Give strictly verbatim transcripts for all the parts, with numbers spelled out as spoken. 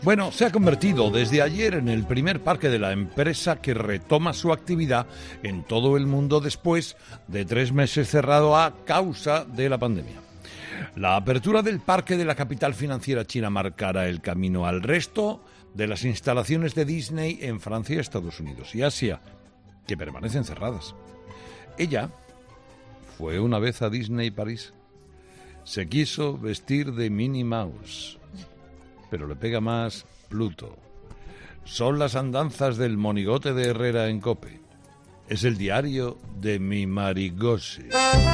Bueno, se ha convertido desde ayer en el primer parque de la empresa que retoma su actividad en todo el mundo después de tres meses cerrado a causa de la pandemia. La apertura del parque de la capital financiera china marcará el camino al resto de las instalaciones de Disney en Francia, Estados Unidos y Asia, que permanecen cerradas. Ella fue una vez a Disney París. Se quiso vestir de Minnie Mouse, pero le pega más Pluto. Son las andanzas del monigote de Herrera en COPE. Es el diario de mi Marigosi.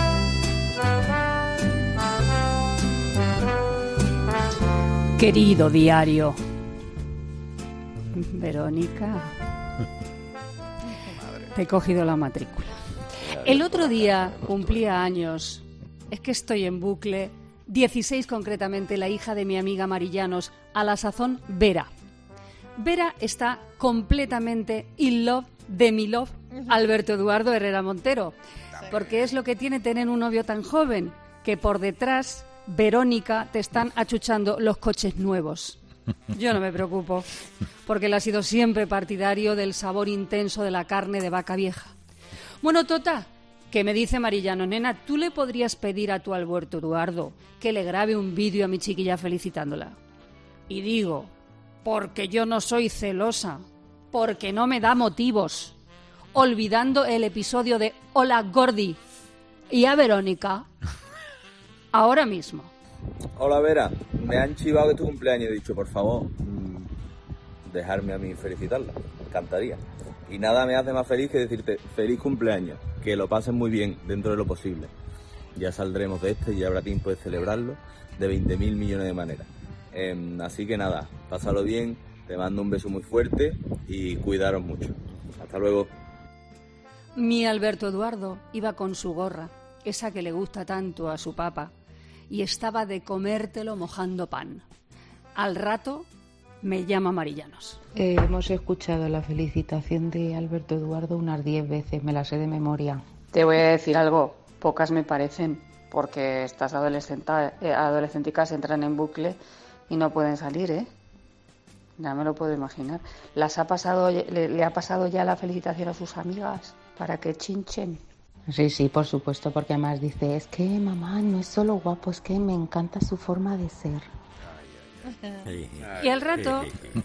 Querido diario. Verónica, te he cogido la matrícula. El otro día cumplía años. Es que estoy en bucle. dieciséis concretamente, la hija de mi amiga Marillanos, a la sazón Vera. Vera está completamente in love de mi love, Alberto Eduardo Herrera Montero, porque es lo que tiene tener un novio tan joven, que por detrás, Verónica, te están achuchando los coches nuevos. Yo no me preocupo, porque él ha sido siempre partidario del sabor intenso de la carne de vaca vieja. Bueno, Tota, que me dice Marillano, nena, ¿tú le podrías pedir a tu Alberto Eduardo que le grabe un vídeo a mi chiquilla felicitándola? Y digo, porque yo no soy celosa, porque no me da motivos, olvidando el episodio de Hola Gordi y a Verónica, ahora mismo. Hola Vera, me han chivado que es tu cumpleaños, he dicho, por favor, mmm, dejarme a mí felicitarla, me encantaría. Y nada me hace más feliz que decirte feliz cumpleaños, que lo pases muy bien dentro de lo posible. Ya saldremos de este y habrá tiempo de celebrarlo de veinte mil millones de maneras. Eh, así que nada, pásalo bien, te mando un beso muy fuerte y cuidaros mucho. Hasta luego. Mi Alberto Eduardo iba con su gorra, esa que le gusta tanto a su papá, y estaba de comértelo mojando pan. Al rato me llama Marillanos. Eh, hemos escuchado la felicitación de Alberto Eduardo unas diez veces, me la sé de memoria. Te voy a decir algo, pocas me parecen, porque estas adolescenta, eh, adolescénticas entran en bucle y no pueden salir, ¿eh? Ya me lo puedo imaginar. ¿Las ha pasado, le, le ha pasado ya la felicitación a sus amigas para que chinchen? Sí, sí, por supuesto, porque además dice, es que mamá no es solo guapo, es que me encanta su forma de ser. Y al rato,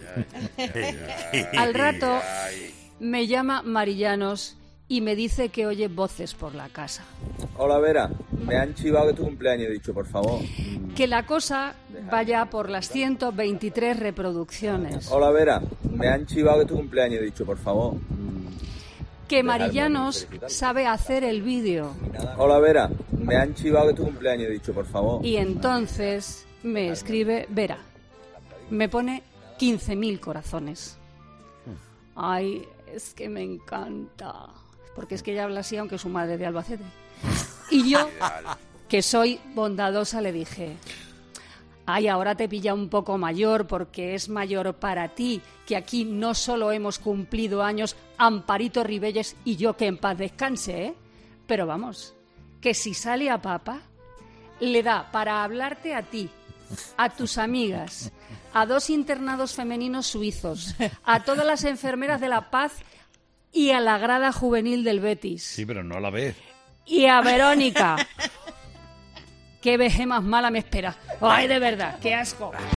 al rato me llama Marillanos y me dice que oye voces por la casa. Hola Vera, me han chivado que es tu cumpleaños, he dicho, por favor. Que la cosa vaya por las ciento veintitrés reproducciones. Hola Vera, me han chivado que es tu cumpleaños, he dicho, por favor. Que Marillanos sabe hacer el vídeo. Hola Vera, me han chivado que es tu cumpleaños, he dicho, por favor. Y entonces me escribe Vera. Me pone quince mil corazones. Ay, es que me encanta. Porque es que ella habla así, aunque su madre es de Albacete. Y yo, que soy bondadosa, le dije, ay, ahora te pilla un poco mayor porque es mayor para ti, que aquí no solo hemos cumplido años Amparito Ribelles y yo, que en paz descanse, ¿eh? Pero vamos, que si sale a papa, le da para hablarte a ti, a tus amigas, a dos internados femeninos suizos, a todas las enfermeras de La Paz y a la grada juvenil del Betis. Sí, pero no a la vez. Y a Verónica. Qué vejez más mala me espera. Ay, de verdad, qué asco.